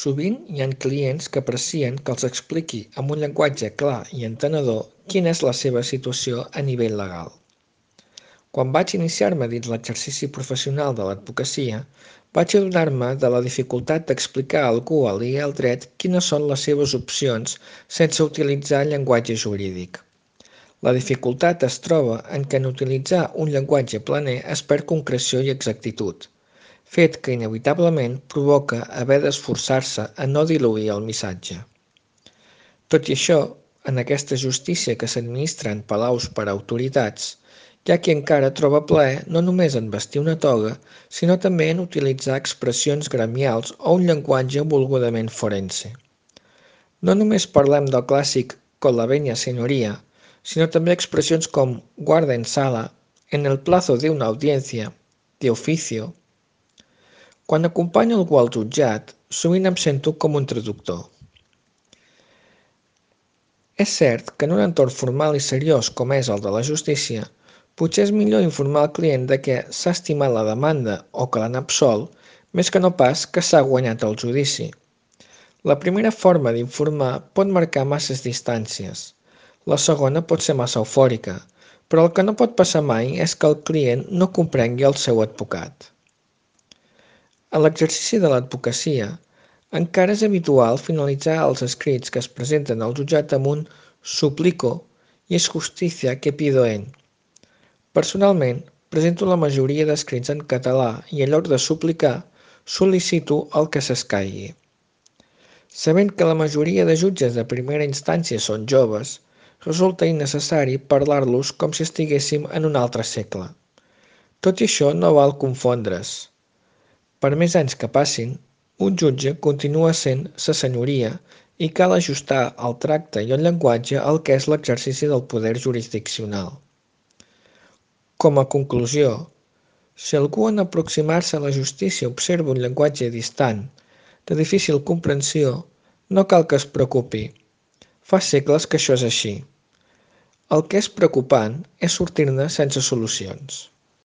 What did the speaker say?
Sovint hi ha clients que aprecien que els expliqui amb un llenguatge clar i entenedor quina és la seva situació a nivell legal. Quan vaig iniciar-me dins l'exercici professional de l'advocacia, vaig adonar-me de la dificultat d'explicar a algú aliè al dret quines són les seves opcions sense utilitzar llenguatge jurídic. La dificultat es troba en què en utilitzar un llenguatge planer es perd concreció i exactitud, fet que inevitablement provoca haver d'esforçar-se a no diluir el missatge. Tot i això, en aquesta justícia que s'administra en palaus per a autoritats, hi ha qui encara troba plaer no només en vestir una toga, sinó també en utilitzar expressions gremials o un llenguatge volgudament forense. No només parlem del clàssic con la venia señoría, sinó també expressions com guarda en sala, en el plazo de una audiencia, de oficio. Quan acompanyo algú al jutjat, sovint em sento com un traductor. És cert que en un entorn formal i seriós com és el de la justícia, potser és millor informar el client de que s'ha estimat la demanda o que l'han absolt, més que no pas que s'ha guanyat el judici. La primera forma d'informar pot marcar masses distàncies. La segona pot ser massa eufòrica, però el que no pot passar mai és que el client no comprengui el seu advocat. En l'exercici de l'advocacia, encara és habitual finalitzar els escrits que es presenten al jutjat amb un «suplico» i «es justicia que pido en». Personalment, presento la majoria d'escrits en català i en lloc de suplicar, sol·licito el que s'escaigui. Sabent que la majoria de jutges de primera instància són joves, resulta innecessari parlar-los com si estiguéssim en un altre segle. Tot i això, no val confondre's. Per més anys que passin, un jutge continua sent sa senyoria i cal ajustar el tracte i el llenguatge al que és l'exercici del poder jurisdiccional. Com a conclusió, si algú en aproximar-se a la justícia observa un llenguatge distant, de difícil comprensió, no cal que es preocupi. Fa segles que això és així. El que és preocupant és sortir-ne sense solucions.